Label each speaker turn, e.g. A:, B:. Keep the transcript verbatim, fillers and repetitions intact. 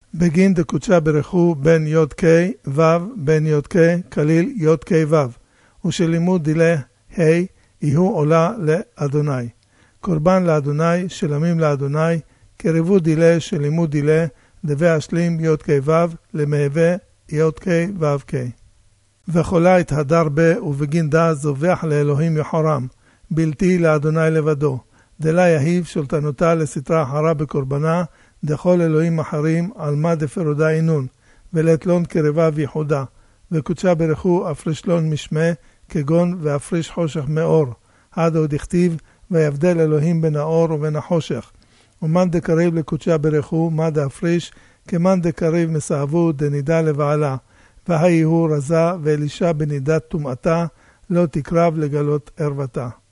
A: בגין דקודשה ברכו בין יוד קי וו בין יוד קי כליל יוד קי וו ושלימוד דילה ה' יהיו עולה לאדוני. קורבן לאדוני שלמים לאדוני קריבו דילה שלימוד דילה דווה השלים יוד קי וו למהווה יוד קי וו קי. וחולה את הדר בה ובגין דה זובח לאלוהים יחורם בלתי לאדוני לבדו דלה יהיב שולטנותה לסתרה אחרה בקורבנה דכל אלוהים אחרים על מה דפרודה אינון ולתלון קרבה ויחודה וקודשה ברכו אפרישלון משמה כגון ואפריש חושך מאור עד עוד הכתיב ויבדל אלוהים בין האור ובין החושך ומן דקריב לקודשה ברכו מה דאפריש כמן דקריב מסעבו דנידה לבעלה והי הוא רזה ואלישה בנידת תומעתה לא תקרב לגלות ערוותה.